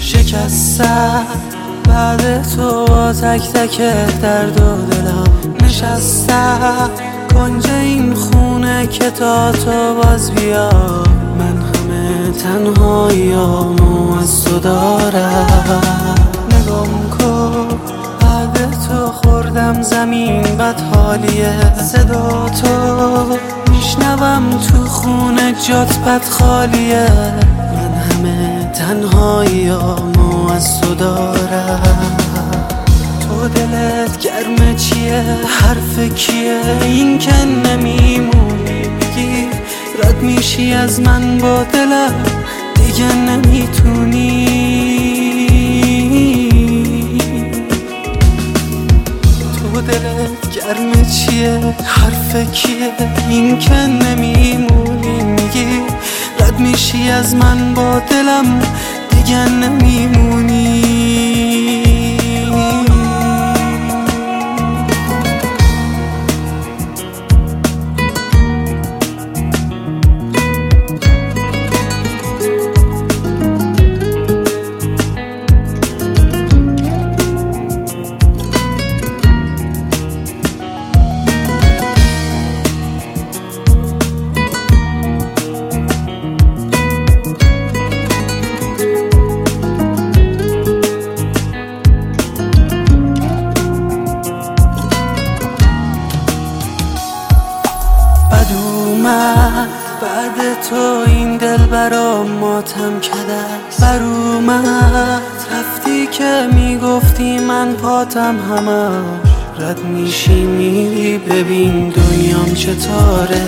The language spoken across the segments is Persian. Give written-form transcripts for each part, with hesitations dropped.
شکستم بعد تو با تک تک درد و دلم نشستم کنج این خونه که تا تو باز بیا. من همه تنهاییامو از تو دارم. نگام کن بعد تو خوردم زمین بد حالیه. صدا تو میشنوم تو خونه جات بد خالیه. من همه تنهاییامو از تو دارم. تو دلت گرمه چیه؟ حرف کیه؟ این که نمیمونی میگی رد میشی از من با دلم دیگه نمیتونی. تو دلت گرمه چیه؟ حرف کیه؟ این که نمیمونی میگی رد میشی از من با دلم دیگه نمیمونی. بعد تو این دل برام ماتم کده بر اومد. رفتی که میگفتی من پاتم همش رد میشی میری ببین دنیام چطوره.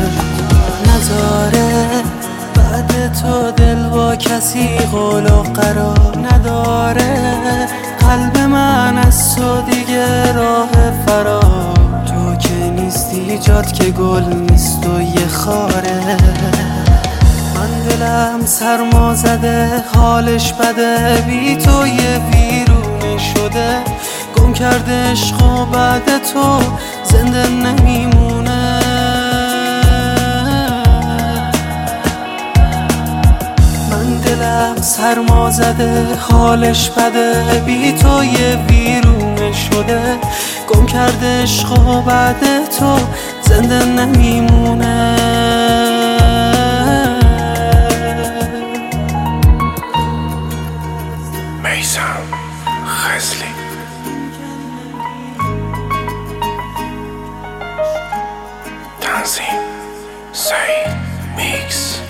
نذاره بعد تو دل با کسی قول و قرار نداره. قلب من از تو دیگه راه فرار. تو که نیستی جات که گل نیست و یه خاره. من دلم سرما زده حالش بده بی تو یه ویرونه شده. گم کرده عشق و بعد تو زنده نمیمونه. من دلم سرما زده حالش بده بی تو یه ویرونه شده. گم کرده عشق و بعد تو زنده نمیمونه. میثم خزلی تنظیم سعید میکس